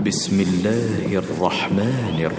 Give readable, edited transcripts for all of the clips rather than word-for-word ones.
بسم الله الرحمن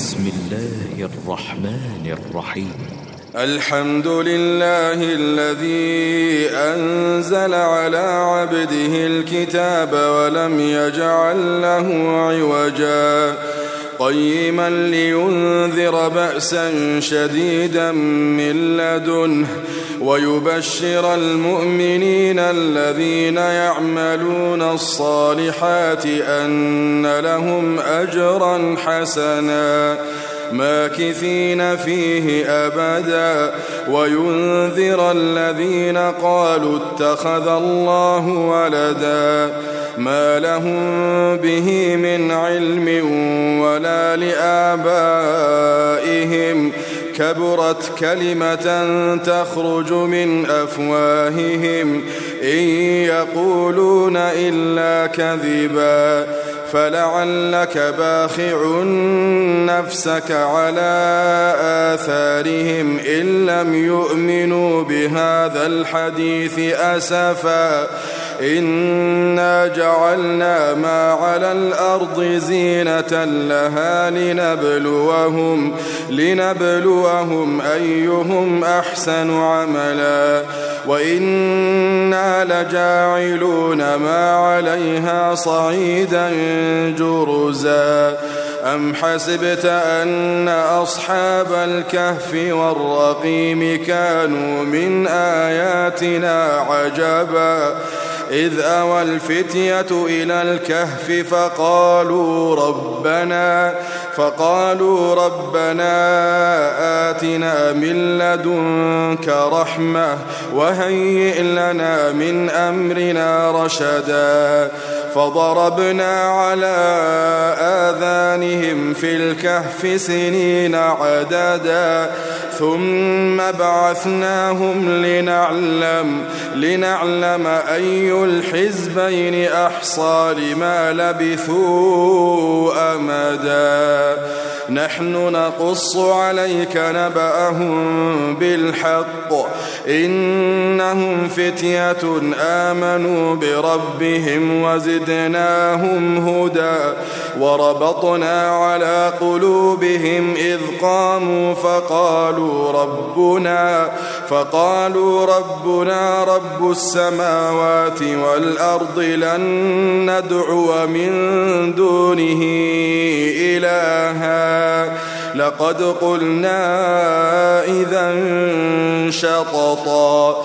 الرحيم. الحمد لله الذي أنزل على عبده الكتاب ولم يجعل له عوجا قيما لينذر بأسا شديدا من لدنه ويبشر المؤمنين الذين يعملون الصالحات أن لهم أجرا حسنا ماكثين فيه أبدا وينذر الذين قالوا اتخذ الله ولدا ما لهم به من علم ولا لآبائهم كبرت كلمة تخرج من أفواههم إن يقولون إلا كذبا فلعلك باخع نفسك على آثارهم إن لم يؤمنوا بهذا الحديث أسفا إنا جعلنا ما على الأرض زينة لها لنبلوهم أيهم أحسن عملا وإنا لجاعلون ما عليها صعيدا جرزا أم حسبت أن أصحاب الكهف والرقيم كانوا من آياتنا عجبا إذ أوى الفتية إلى الكهف فقالوا ربنا آتنا من لدنك رحمة وهيئ لنا من أمرنا رشدا فضربنا على آذانهم في الكهف سنين عددا ثم بعثناهم لنعلم أي الحزبين أحصى لما لبثوا أمدا نحن نقص عليك نبأهم بالحق إنهم فتية آمنوا بربهم وزدناهم هدى وربطنا على قلوبهم إذ قاموا فقالوا ربنا رب السماوات والأرض لن ندعو من دونه إلها لقد قلنا إذا شططا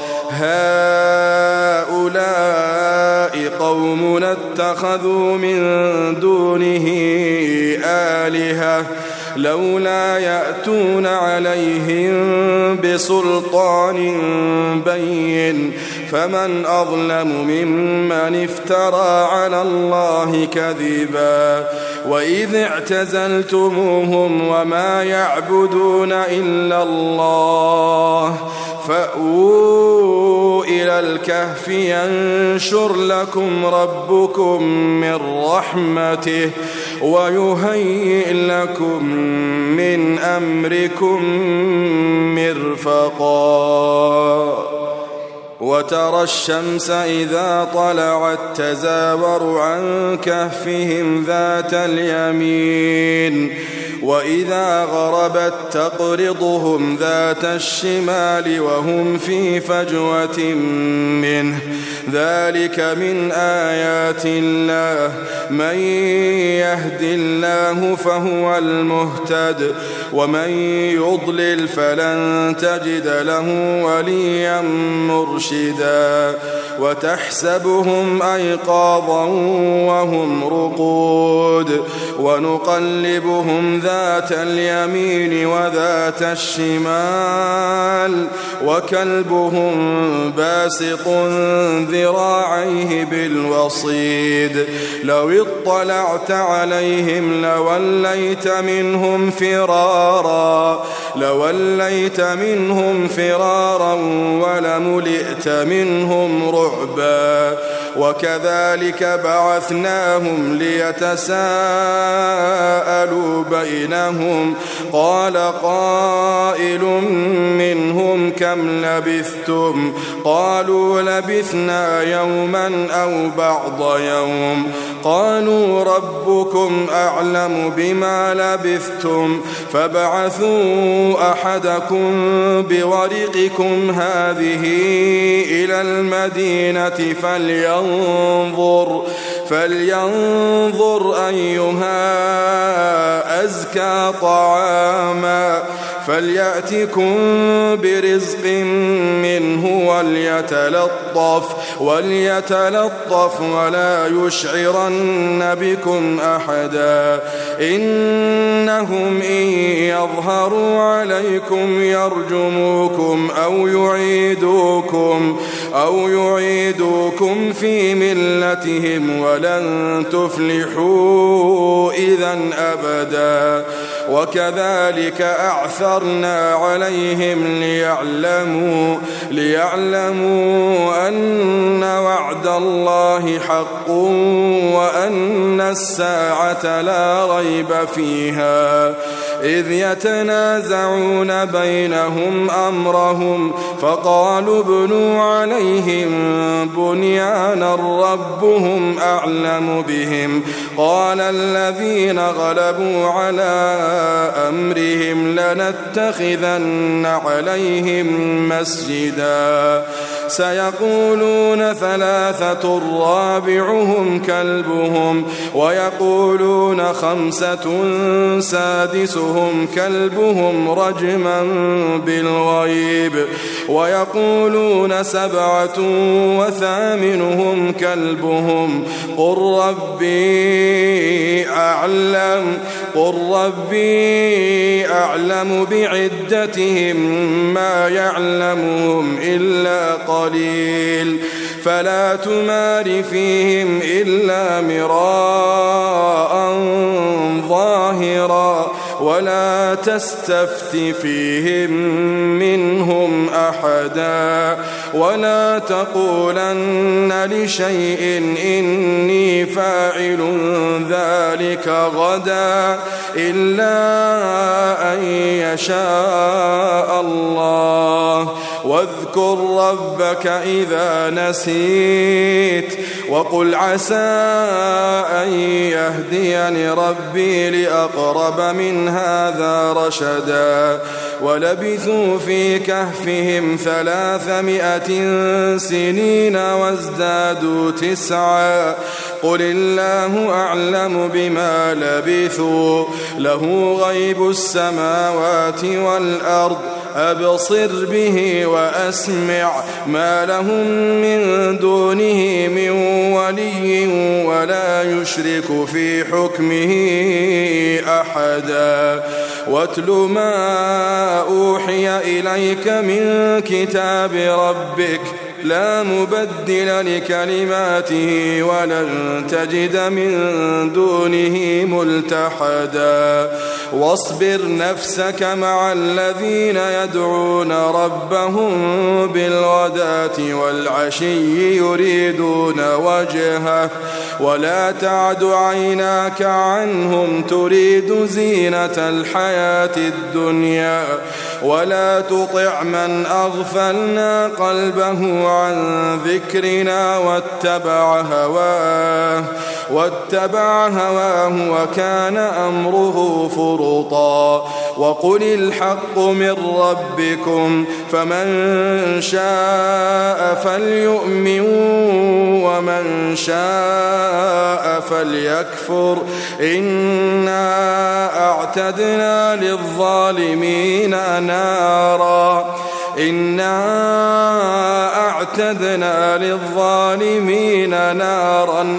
هؤلاء قومنا اتخذوا من دونه آلهة لولا يأتون عليهم بسلطان بين فمن أظلم ممن افترى على الله كذبا وإذ اعتزلتموهم وما يعبدون إلا الله فأووا إلى الكهف ينشر لكم ربكم من رحمته ويهيئ لكم من أمركم مرفقا وترى الشمس إذا طلعت تزاور عن كهفهم ذات اليمين وإذا غربت تقرضهم ذات الشمال وهم في فجوة منه ذلك من آيات الله من يهد الله فهو المهتد ومن يضلل فلن تجد له وليا مرشدا وتحسبهم أيقاظا وهم رقود ونقلبهم ذات اليمين وذات الشمال وكلبهم باسط ذراعيه بالوصيد لو اطلعت عليهم لوليت منهم فرارا ولملئت منهم رعبا وكذلك بعثناهم ليتساءلوا بينهم قال قائل منهم كم لبثتم قالوا لبثنا يوما أو بعض يوم قالوا ربكم أعلم بما لبثتم فابعثوا أحدكم بورقكم هذه إلى المدينة فلينظر أيها أزكى طعاما فليأتكم برزق منه وليتلطف ولا يشعرن بكم أحدا إنهم إن يظهروا عليكم يرجموكم أو يعيدوكم في ملتهم ولن تفلحوا إذا أبدا وكذلك أعثرنا عليهم ليعلموا أن وعد الله حق وأن الساعة لا ريب فيها إذ يتنازعون بينهم أمرهم فقالوا ابنوا عليهم بنيانا ربهم أعلم بهم قال الذين غلبوا على أمرهم لنتخذن عليهم مسجدا سيقولون 3 رابعهم كلبهم ويقولون 5 سادسهم كلبهم رجما بالغيب ويقولون 7 وثامنهم كلبهم قل ربي أعلم بعدتهم ما يعلمهم إلا قليل فلا تمار فيهم إلا مراء ظاهرا ولا تستفت فيهم منهم أحدا ولا تقولن لشيء إني فاعل ذلك غدا إلا أن يشاء الله واذكر ربك إذا نسيت وقل عسى أن يهديني ربي لأقرب من هذا رشدا ولبثوا في كهفهم 300 سنين وازدادوا 9 قل الله أعلم بما لبثوا له غيب السماوات والأرض أبصر به وأسمع ما لهم من دونه من ولي ولا يشرك في حكمه أحدا واتل ما أوحي إليك من كتاب ربك لا مبدل لكلماته ولن تجد من دونه ملتحدا واصبر نفسك مع الذين يدعون ربهم بالغداة والعشي يريدون وجهه ولا تعد عيناك عنهم تريد زينة الحياة الدنيا ولا تطع من أغفلنا قلبه عن ذكرنا واتبع هواه وكان أمره فرطا وقل الحق من ربكم فمن شاء فليؤمن ومن شاء فليكفر إنا أعتدنا للظالمين نارا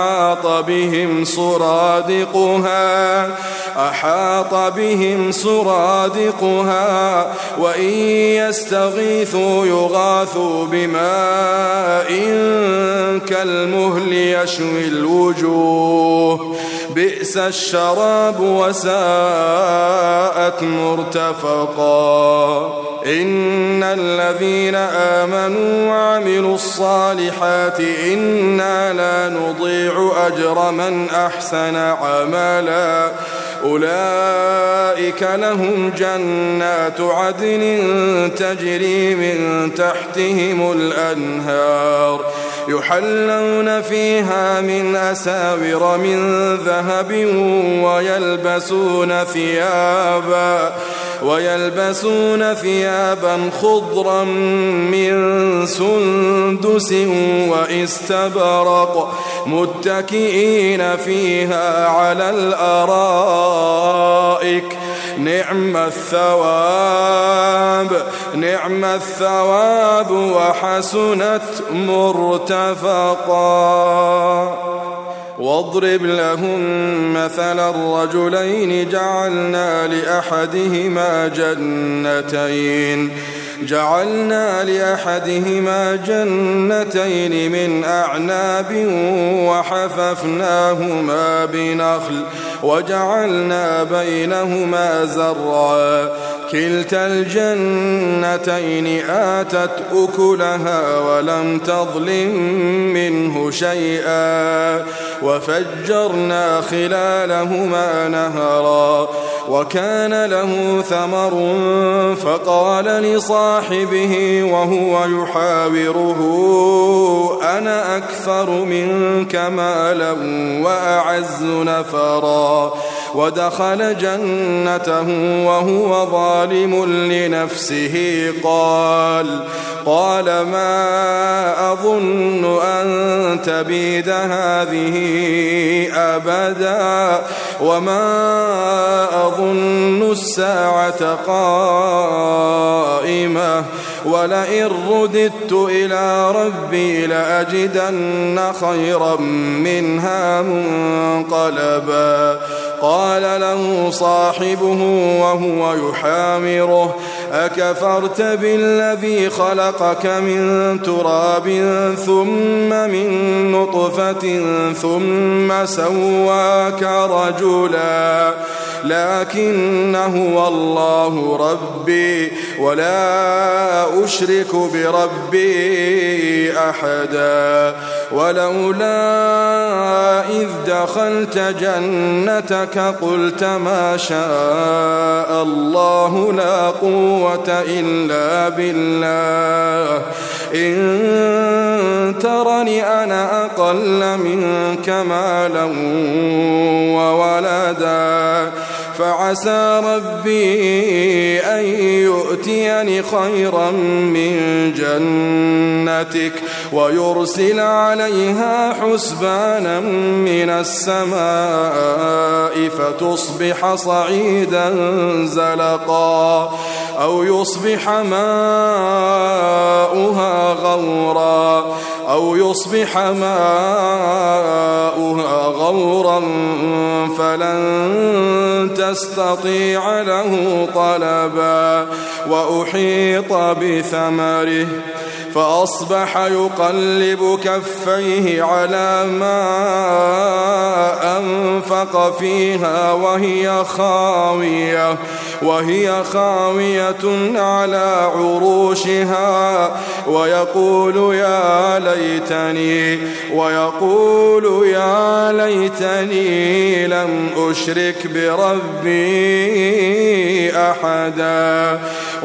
أحاط بهم سرادقها وإن يستغيثوا يغاثوا بماء كالمهل يشوي الوجوه بئس الشراب وساءت مرتفقا إن الذين آمنوا وعملوا الصالحات إنا لا نضيع أجر من أحسن عملا أولئك لهم جنات عدن تجري من تحتهم الأنهار يحلون فيها من أساور من ذهب ويلبسون ثيابا خضرا من سندس واستبرق متكئين فيها على الأرائك نعم الثواب وحسنت مرتفقا. واضرب لهم مثل الرجلين جعلنا لأحدهما جنتين من أعناب وحففناهما بنخل وجعلنا بينهما زرعا كلتا الجنتين آتت أكلها ولم تظلم منه شيئا وفجرنا خلالهما نهرا وكان له ثمر فقال لصاحبه وهو يحاوره أنا أكثر منك مالا وأعز نفرا ودخل جنته وهو ظالم لنفسه قال ما أظن أن تبيد هذه أبدا وما أظن الساعة قائمة ولئن رددت إلى ربي لأجدن خيرا منها منقلبا. قال له صاحبه وهو يحامره أكفرت بالذي خلقك من تراب ثم من نطفة ثم سواك رجلا لكن هو الله ربي ولا أشرك بربي أحدا. ولولا إذ دخلت جنتك قلت ما شاء الله لا قوة إلا بالله إن ترني أنا أقل منك مالا وولدا فعسى ربي أن يؤتيني خيرا من جنتك ويرسل عليها حسبانا من السماء فتصبح صعيدا زلقا أو يصبح ماؤها غورا فلن تستطيع له طلبا وأحيط بثمره فأصبح يقلب كفيه على ما أنفق فيها وهي خاوية على عروشها ويقول يا ليتني لم أشرك بربي أحدا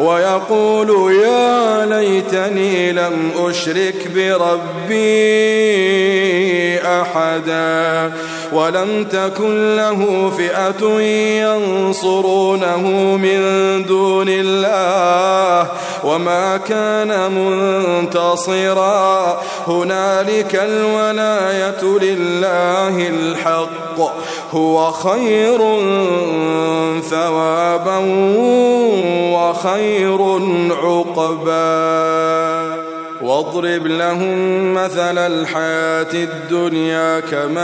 ولم تكن له فئة ينصرونه من دون الله وما كان منتصرا. هنالك الولاية لله الحق هو خير ثوابا وخير عقبا. واضرب لهم مثل الحياة الدنيا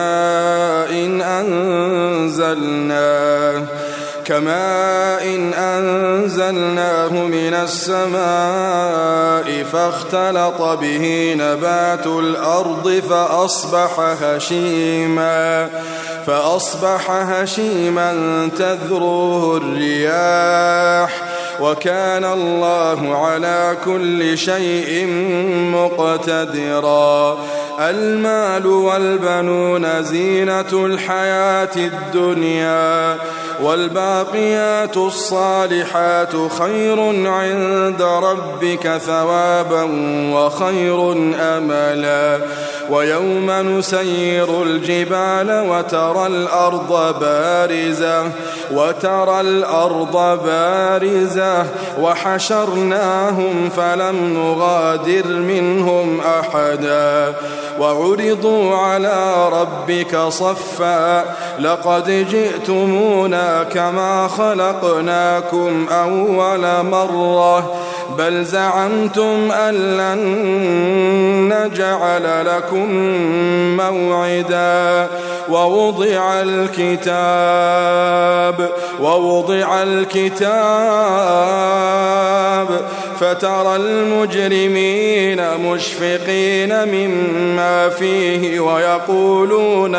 كماء إن أنزلناه من السماء فاختلط به نبات الأرض فأصبح هشيما تذروه الرياح وكان الله على كل شيء مقتدرا. المال والبنون زينة الحياة الدنيا والباقيات الصالحات خير عند ربك ثوابا وخير أملا ويوم نسير الجبال وترى الأرض بارزة وحشرناهم فلم نغادر منهم أحدا وعرضوا على ربك صفا لقد جئتمونا كما خلقناكم أول مرة بل زعمتم أن لن نجعل لكم موعدا ووضع الكتاب فترى المجرمين مشفقين مما فيه ويقولون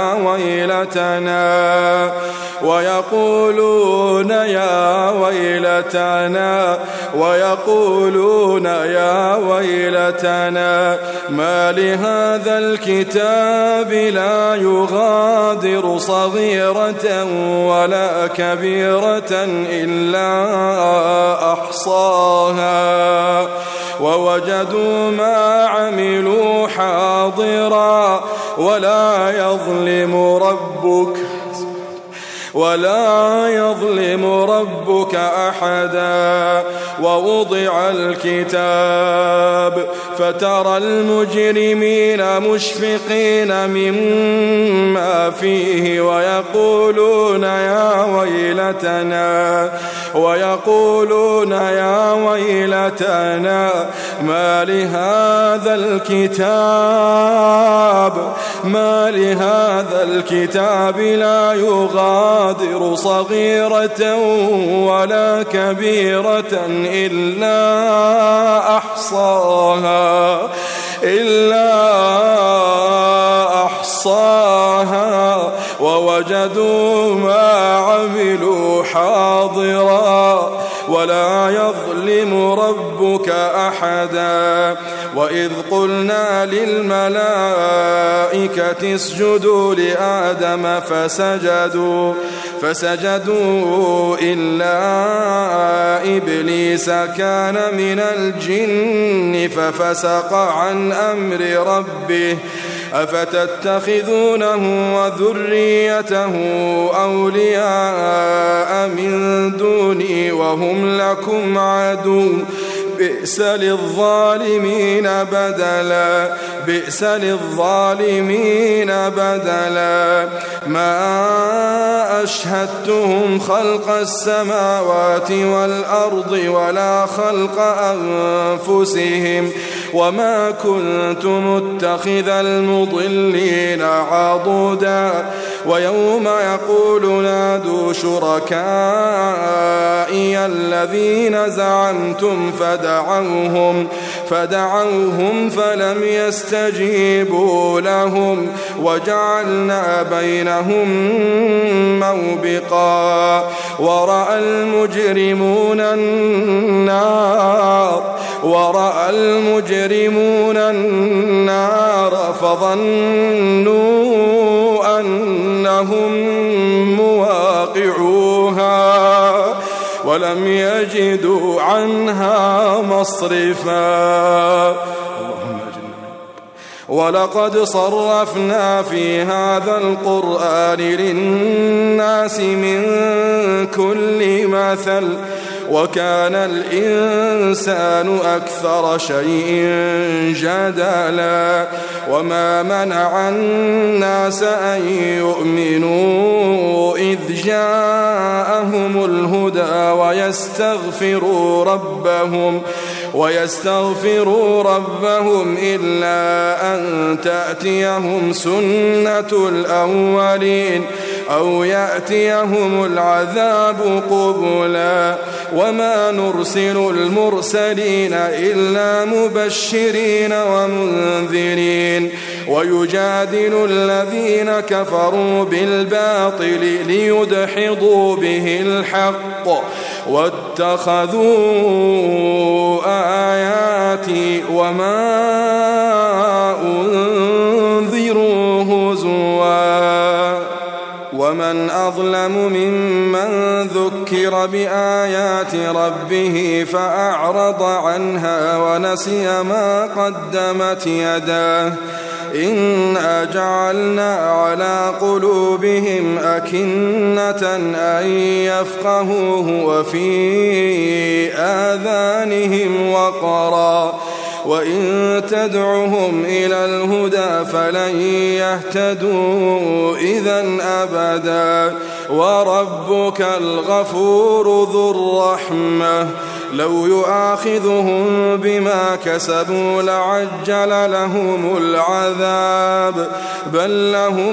يا ويلتنا ما لهذا الكتاب لا يغادر صغيرة ولا كبيرة إلا أحصاها ووجدوا ما عملوا حاضرا ولا يظلم ربك أحدا ووضع الكتاب فترى المجرمين مشفقين مما فيه ويقولون يا ويلتنا ما لهذا الكتاب لا يغادر صغيرة ولا كبيرة إلا أحصاها ووجدوا ما عملوا حاضرا ولا يظلم ربك أحدا وإذ قلنا للملائكة اسجدوا لآدم فسجدوا إلا إبليس كان من الجن ففسق عن أمر ربه أفتتخذونه وذريته أولياء من دوني وهم لكم عدو بئس للظالمين بدلا ما أشهدتهم خلق السماوات والأرض ولا خلق أنفسهم وما كنت متخذ المضلين عضدا ويوم يقول نادوا شركائي الذين زعمتم فدعوهم فلم يستجيبوا لهم وجعلنا بينهم موبقا ورأى المجرمون النار فظنوا أنهم مواقعوها ولم يجدوا عنها مصرفا ولقد صرفنا في هذا القرآن للناس من كل مثل وكان الإنسان أكثر شيء جدلا وما منع الناس أن يؤمنوا إذ جاءهم الهدى ويستغفروا ربهم إلا أن تأتيهم سنة الأولين أو يأتيهم العذاب قبلا وما نرسل المرسلين إلا مبشرين ومنذرين ويجادل الذين كفروا بالباطل ليدحضوا به الحق واتخذوا آياتي وما أنزل ومن أظلم ممن ذكر بآيات ربه فأعرض عنها ونسي ما قدمت يداه إنا جعلنا على قلوبهم أكنة أن يفقهوه وفي آذانهم وقرا وإن تدعهم إلى الهدى فلن يهتدوا إذن أبدا وربك الغفور ذو الرحمة لو يؤاخذهم بما كسبوا لعجل لهم العذاب بل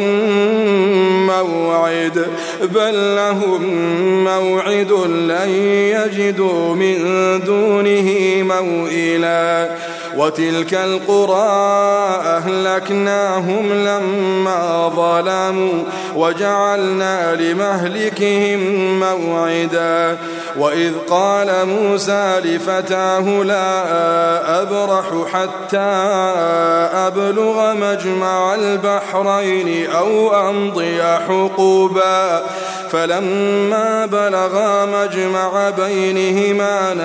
لهم موعد لن يجدوا من دونه موئلا وتلك القرى أهلكناهم لما ظلموا وجعلنا لمهلكهم موعدا وإذ قال موسى لفتاه لا أبرح حتى أبلغ مجمع البحرين أو أمضي حقوبا فلما بلغا مجمع بينهما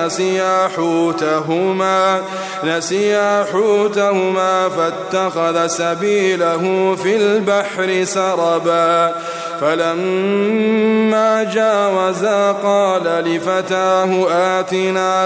نسيا حوتهما فاتخذ سبيله في البحر سربا فلما جاوزا قال لفتاه آتنا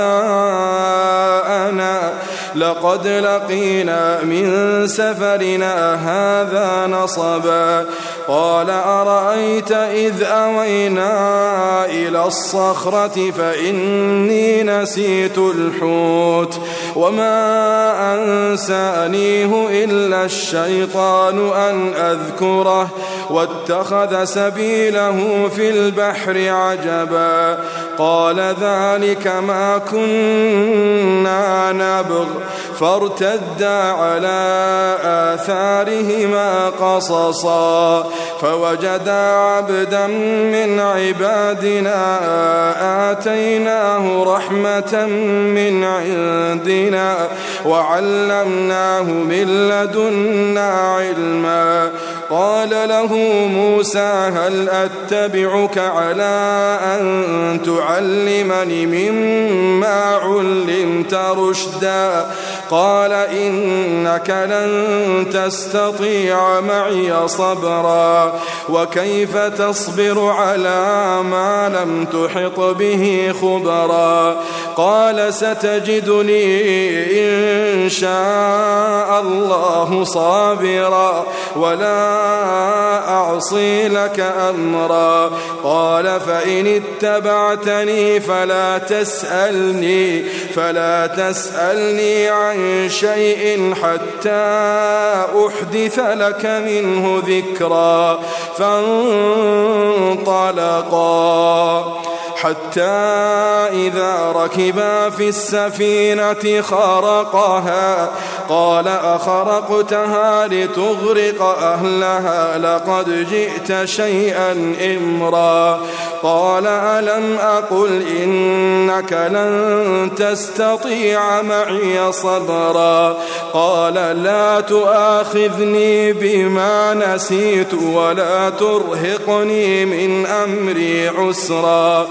غداءنا لقد لقينا من سفرنا هذا نصبا قال أرأيت إذ أوينا إلى الصخرة فإني نسيت الحوت وما أنسانيه إلا الشيطان أن أذكره واتخذ سبيله في البحر عجبا قال ذلك ما كنا نبغ فارتدا على آثارهما قصصا فوجدا عبدا من عبادنا آتيناه رحمة من عندنا وعلمناه من لدنا علما قال له موسى هل أتبعك على أن تعلمني مما علمت رشدا قال إنك لن تستطيع معي صبرا وكيف تصبر على ما لم تحط به خبرا قال ستجدني إن شاء الله صابرا ولا أعصي لك أمرا قال فإن اتبعتني فلا تسألني عن شيء حتى أحدث لك منه ذكرا فانطلقا حتى إذا ركبا في السفينة خرقها قال أخرقتها لتغرق أهلها لقد جئت شيئا إمرا قال ألم أقل إنك لن تستطيع معي صبرا قال لا تؤاخذني بما نسيت ولا ترهقني من أمري عسرا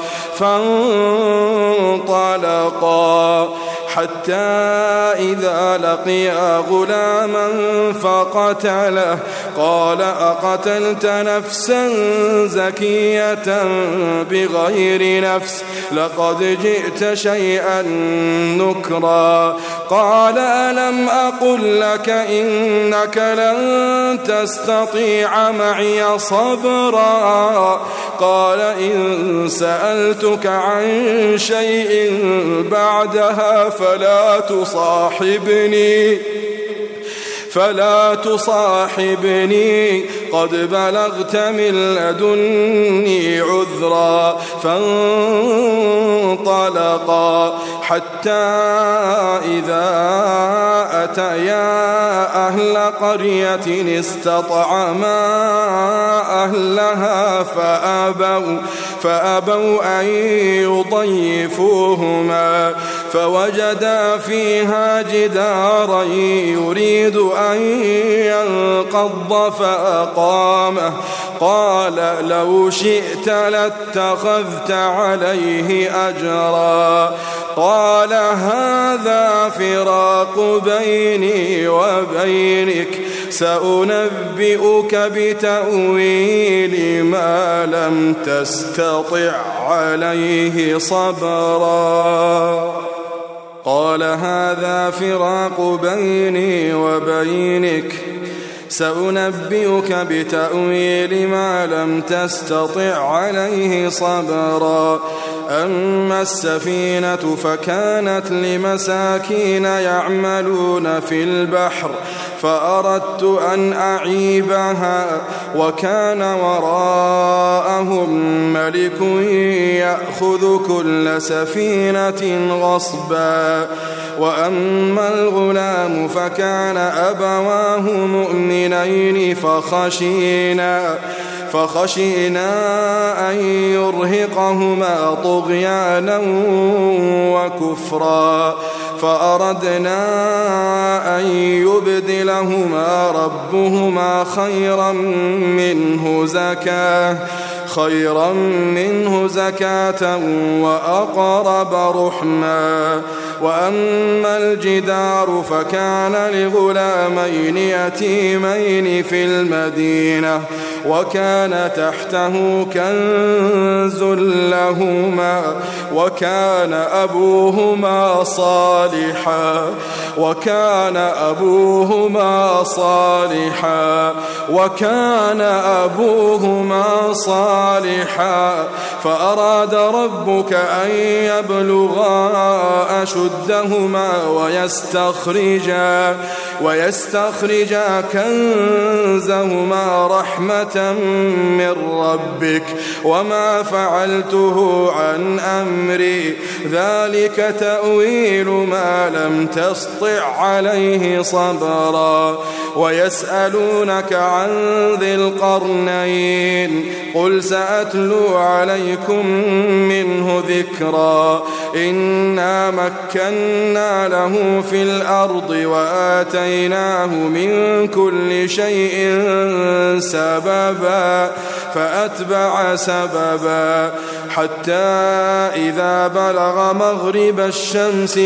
فانطلقا حتى إذا لقيا غلاما فقتله قال أقتلت نفسا زكية بغير نفس لقد جئت شيئا نكرا قال ألم أقل لك إنك لن تستطيع معي صبرا قال إن سألتك عن شيء بعدها فلا تصاحبني قد بلغت من لدني عذرا فانطلقا حتى إذا أتيا أهل قرية استطعما أهلها فأبوا أن يضيفوهما فوجدا فيها جدارا يريد أن ينقض فأقامه قال لو شئت لاتخذت عليه أجرا قال هذا فراق بيني وبينك سأنبئك بتأويل ما لم تستطع عليه صبرا قال هذا فراق بيني وبينك سأنبئك بتأويل ما لم تستطع عليه صبرا أما السفينة فكانت لمساكين يعملون في البحر فأردت أن أعيبها وكان وراءهم ملك يأخذ كل سفينة غصبا وأما الغلام فكان أبواه مؤمنين فخشينا أن يرهقهما طغيانا وكفرا فأردنا أن يبدلهما ربهما خيرا منه زكاة وأقرب رحما وأما الجدار فكان لغلامين يتيمين في المدينة وكان تحته كنز لهما وكان أبوهما صالحا فأراد ربك أن يبلغا أشدهما ويستخرجا كنزهما رحمة من ربك وما فعلته عن أمري ذلك تأويل ما لم تسطع عليه صبرا ويسألونك عن ذي القرنين قل سأتلو عليكم منه ذكرا إنا مكنا له في الأرض وآتيناه من كل شيء سببا فأتبع سببا حتى إذا بلغ مغرب الشمس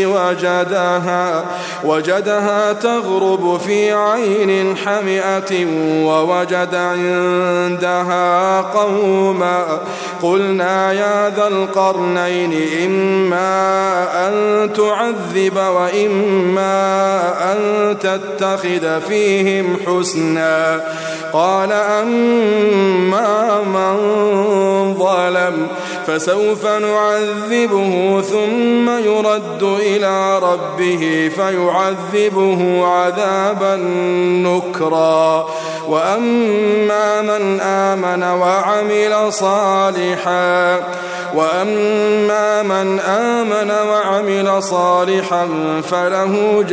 وجدها تغرب في عين حمئة ووجد عندها قوما قلنا يا ذا القرنين إما أن تعذب وإما أن تتخذ فيهم حسنا قال أما من ظلم فسوف نعذبه ثم يرد إلى ربه فيعذبه عذابا نكرا وأما من آمن وعمل صالحا فله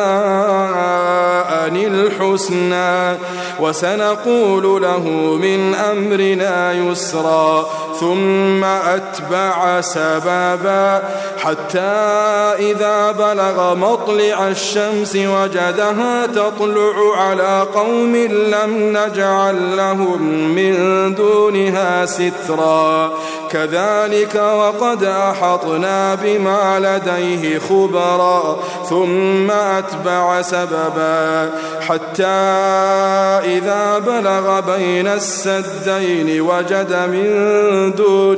جزاء الحسنى وسنقول له من أمرنا يسرا ثم أتبع سببا حتى إذا بلغ مطلع الشمس وجدها تطلع على قوم لم نجعل لهم من دونها سترا كذلك وقد أحطنا بما لديه خبرا ثم أتبع سببا حتى إذا بلغ بين السدين وجد من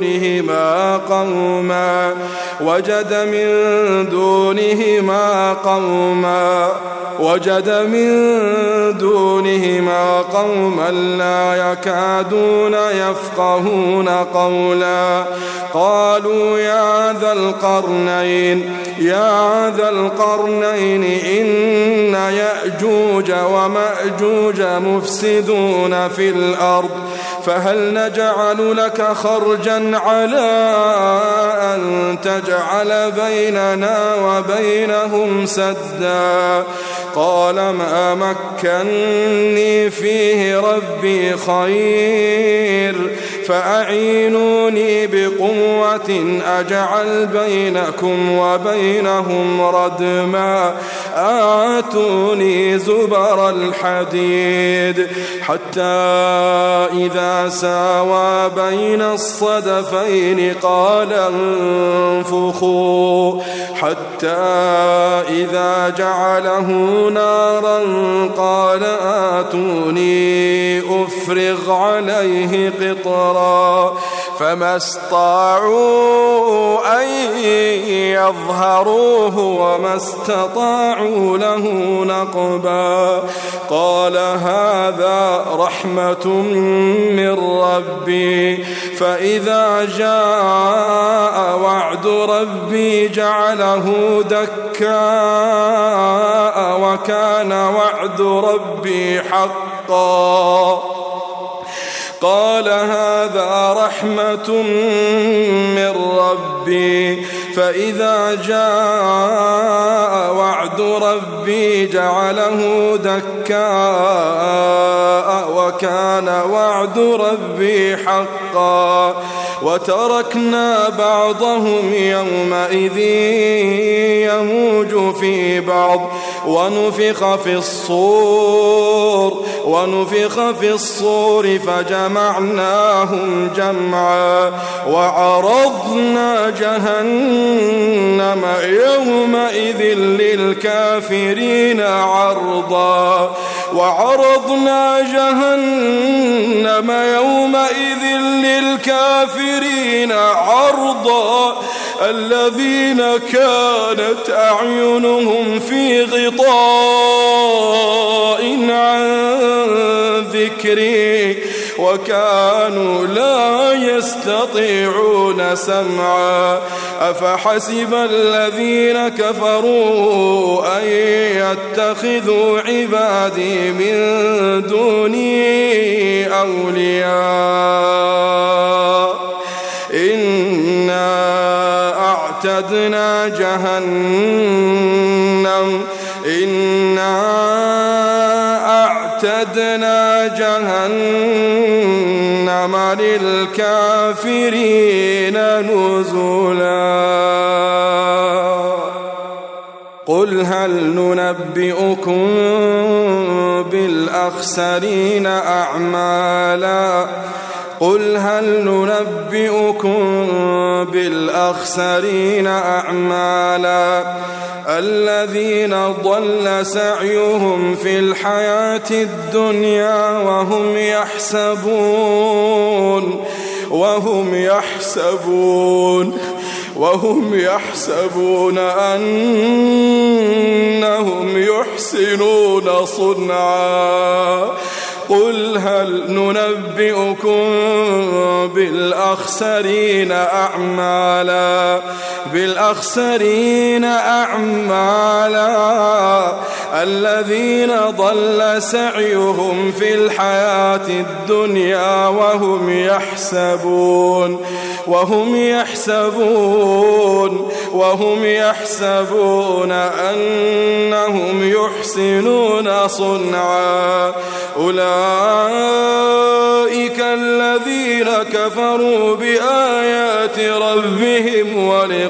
دونهما قوما لا يكادون يفقهون قولا قالوا يا ذا القرنين إن يأجوج ومأجوج مفسدون في الأرض فهل نجعل لك خرجا على أن تجعل بيننا وبينهم سدا قال ما مكني فيه ربي خير فأعينوني بقوة أجعل بينكم وبينهم ردما آتوني زبر الحديد حتى إذا ساوى بين الصدفين قال انفخوا حتى إذا جعله نارا قال آتوني أفرغ عليه قطرا فما استطاعوا أن يظهروه وما استطاعوا له نقبا قال هذا رحمة من ربي فإذا جاء وعد ربي جعله دكاء وكان وعد ربي حقا قال هذا رحمة من ربي فإذا جاء وعد ربي جعله دكاء وكان وعد ربي حقا وتركنا بعضهم يومئذ يموج في بعض ونفخ في الصور فجمعناهم جمعا وعرضنا جهنم يومئذ للكافرين عرضا الذين كانت أعينهم في غطاء عن ذكري وكانوا لا يستطيعون سمعا أفحسب الذين كفروا أن يتخذوا عبادي من دوني أولياء إنا أعتدنا جهنم للكافرين نزلا قل هل ننبئكم بالأخسرين أعمالا الذين ضل سعيهم في الحياة الدنيا وهم يحسبون أنهم يحسنون صنعا قل هل ننبئكم بالأخسرين أعمالا الذين ضل سعيهم في الحياة الدنيا وهم يحسبون أنهم يحسنون صنعا أولئك الذين كفروا بآيات ربهم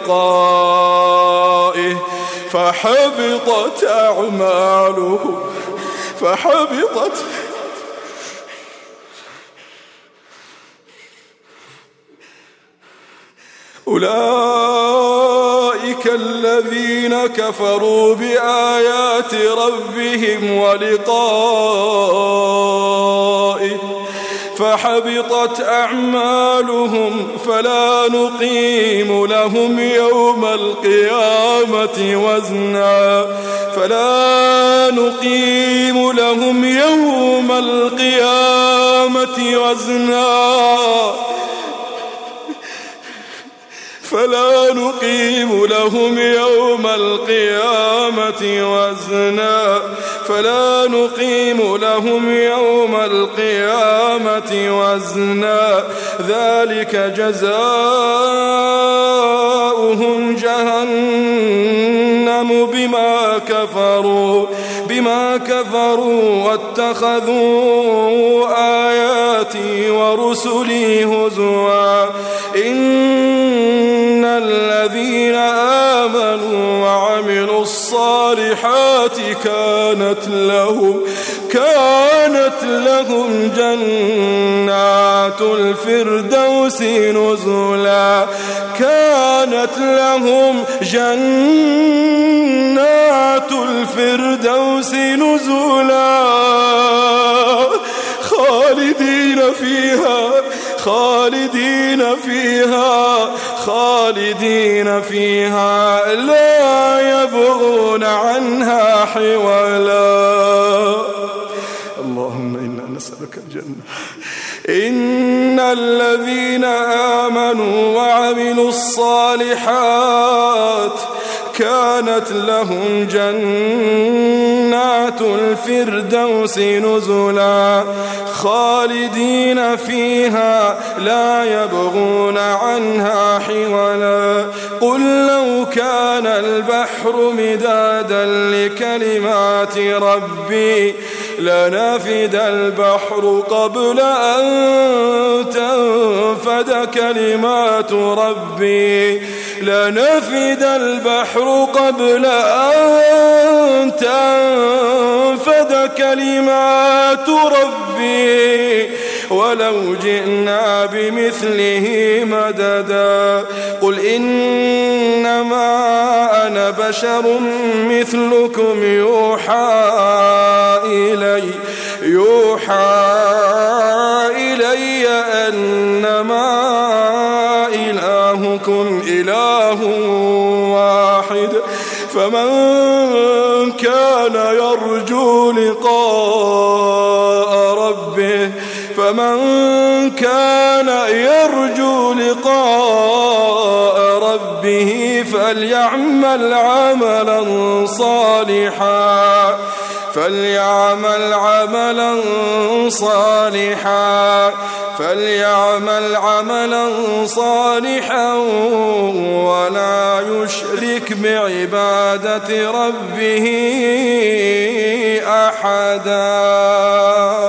ولقائه فحبطت أعمالهم أولئك الذين كفروا بآيات ربهم ولقائه فحبطت أعمالهم فلا نقيم لهم يوم القيامة وزنا ذلك جزاؤهم جهنم كفروا واتخذوا آياتي ورسلي هزوا إن الذين آمنوا وعملوا الصالحات كانت لهم جنات الفردوس نزلا كانت لهم جنات الفردوس نزلا خالدين فيها لا يبغون عنها حولا. اللهم إنا نسألك الجنة. إن الذين آمنوا وعملوا الصالحات كانت لهم جنات الفردوس نزلا خالدين فيها لا يبغون عنها حولا. قل لو كان البحر مدادا لكلمات ربي لنفد البحر قبل أن تنفد كلمات ربي لنفد البحر قبل أن تنفد كلمات ربي ولو جئنا بمثله مددا. قل إنما أنا بشر مثلكم يوحى إلي أنما إلهكم إله واحد فمن كان يرجو لقاء ربه فليعمل عملا صالحا ولا يشرك بعبادة ربه أحدا.